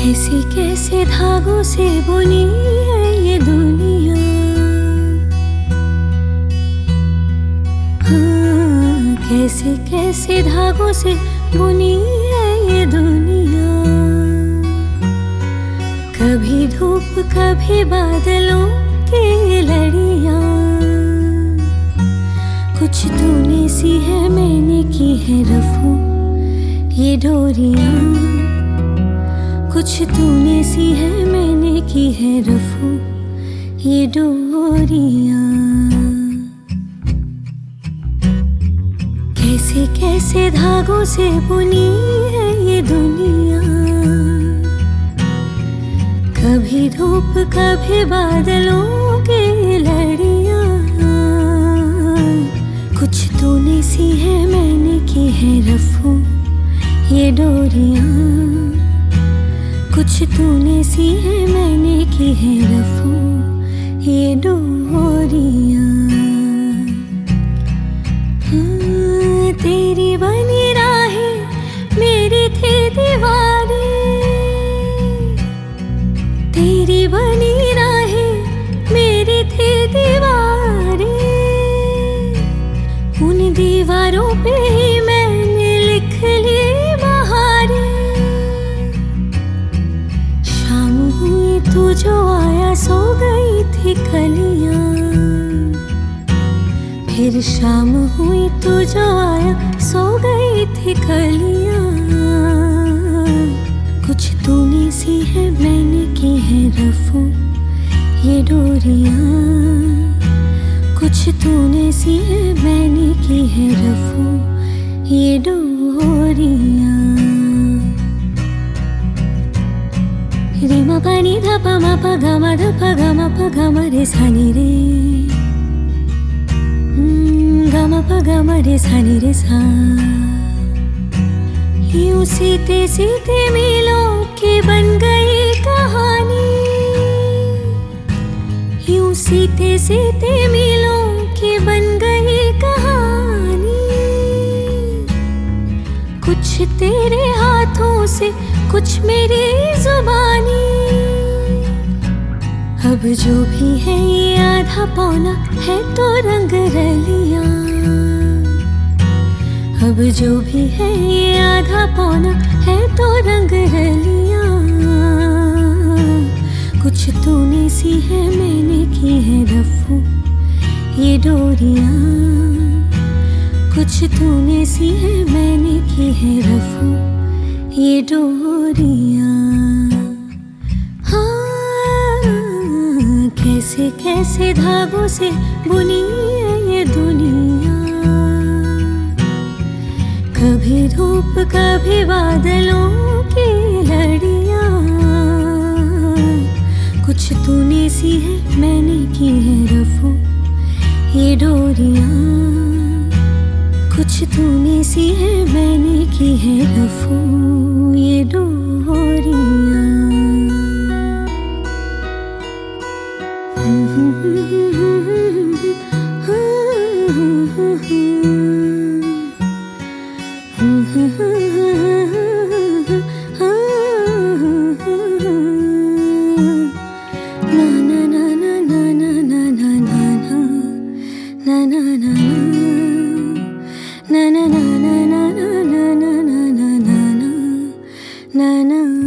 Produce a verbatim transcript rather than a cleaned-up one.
कैसे कैसे धागों से बुनी है ये दुनिया। हाँ, कैसे कैसे धागों से बुनी है ये दुनिया। कभी धूप कभी बादलों की लड़ियाँ। कुछ तूने सी है मैंने की है रफू ये डोरियाँ। कुछ तूने सी है मैंने की है रफू ये डोरियाँ। कैसे कैसे धागों से बुनी है ये दुनिया। कभी धूप कभी बादलों की लड़ियाँ। कुछ तूने सी है मैंने की है रफू ये डोरियाँ। कुछ तूने सी है मैंने की है रफू ये डोरियाँ। हाँ, तेरी बनी राहें मेरी थी दीवारें। तेरी बनी राहें मेरी थी दीवारें। उन दीवारों पे ही मैंने लिख ली बहारें। शाम हुई तू जो आया सो गई थी कलियां। फिर शाम हुई तू जो आया सो गई थी कलियां। कुछ तूने सी है मैंने की है रफू ये डोरियाँ। कुछ तूने सी है मैंने की है रफू ये डोरियाँ। रे म पानी ध प म प ग म ध प ग म प ग म रे सा नि रे। ग म प ग म रे सा नि रे सा। यूं सीते सीते मीलों की बन गई कहानी। यूं सीते सीते मीलों की बन गई कहानी। कुछ तेरे हाथों से कुछ मेरी जुबानी। अब जो भी है ये आधा पौना है तो रंग रलियां। अब जो भी है ये आधा पौना है तो रंग रलियां। कुछ तूने सी है मैंने की है रफू ये डोरियाँ। कुछ तूने सी है मैंने की है रफू ये डोरियाँ। हाँ, कैसे कैसे धागों से बुनी है ये दुनिया। कभी धूप कभी बादलों की लड़ियाँ। कुछ तूने सी है मैंने की है रफू ये डोरियाँ। कुछ तूने सी है मैंने की है रफू ये डोरियाँ। Na na na na na na na na na na na na na.